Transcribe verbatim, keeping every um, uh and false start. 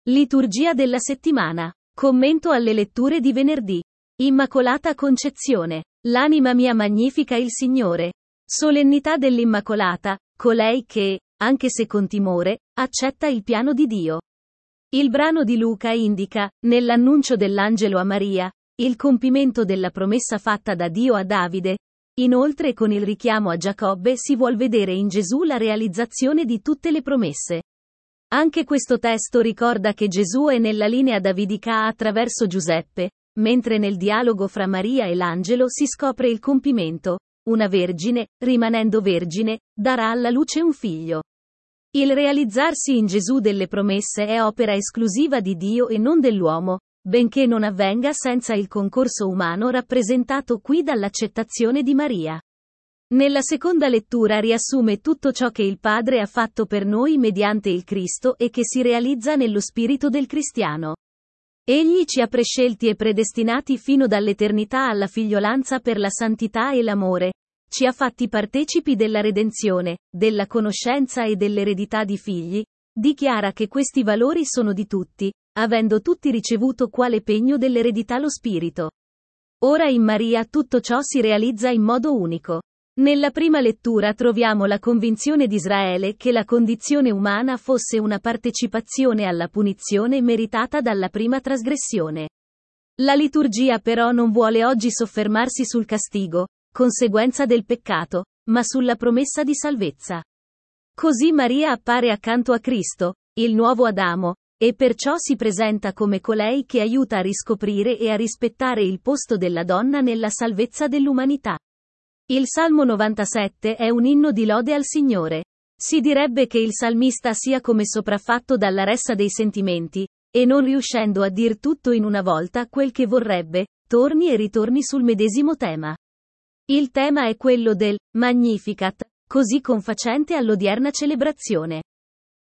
Liturgia della settimana. Commento alle letture di venerdì. Immacolata Concezione. L'anima mia magnifica il Signore. Solennità dell'Immacolata, colei che, anche se con timore, accetta il piano di Dio. Il brano di Luca indica, nell'annuncio dell'angelo a Maria, il compimento della promessa fatta da Dio a Davide. Inoltre con il richiamo a Giacobbe si vuol vedere in Gesù la realizzazione di tutte le promesse. Anche questo testo ricorda che Gesù è nella linea davidica attraverso Giuseppe, mentre nel dialogo fra Maria e l'angelo si scopre il compimento. Una vergine, rimanendo vergine, darà alla luce un figlio. Il realizzarsi in Gesù delle promesse è opera esclusiva di Dio e non dell'uomo, benché non avvenga senza il concorso umano rappresentato qui dall'accettazione di Maria. Nella seconda lettura riassume tutto ciò che il Padre ha fatto per noi mediante il Cristo e che si realizza nello spirito del cristiano. Egli ci ha prescelti e predestinati fino dall'eternità alla figliolanza per la santità e l'amore. Ci ha fatti partecipi della redenzione, della conoscenza e dell'eredità di figli. Dichiara che questi valori sono di tutti, avendo tutti ricevuto quale pegno dell'eredità lo Spirito. Ora in Maria tutto ciò si realizza in modo unico. Nella prima lettura troviamo la convinzione di Israele che la condizione umana fosse una partecipazione alla punizione meritata dalla prima trasgressione. La liturgia però non vuole oggi soffermarsi sul castigo, conseguenza del peccato, ma sulla promessa di salvezza. Così Maria appare accanto a Cristo, il nuovo Adamo, e perciò si presenta come colei che aiuta a riscoprire e a rispettare il posto della donna nella salvezza dell'umanità. Il Salmo novantasette è un inno di lode al Signore. Si direbbe che il salmista sia come sopraffatto dalla ressa dei sentimenti, e non riuscendo a dir tutto in una volta quel che vorrebbe, torni e ritorni sul medesimo tema. Il tema è quello del Magnificat, così confacente all'odierna celebrazione.